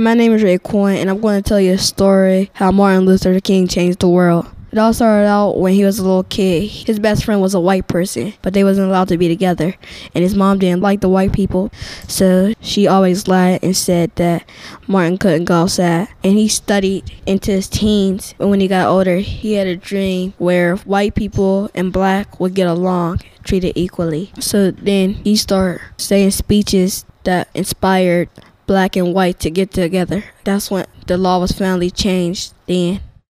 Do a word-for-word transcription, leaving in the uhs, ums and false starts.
my name is Raekwon, and I'm going to tell you a story how Martin Luther King changed the world. It all started out when he was a little kid. His best friend was a white person, but they wasn't allowed to be together. And his mom didn't like the white people, so she always lied and said that Martin couldn't go outside. And he studied into his teens, and when he got older, he had a dream where white people and black would get along, treated equally. So then he started saying speeches that inspired black and white to get together. That's when the law was finally changed then.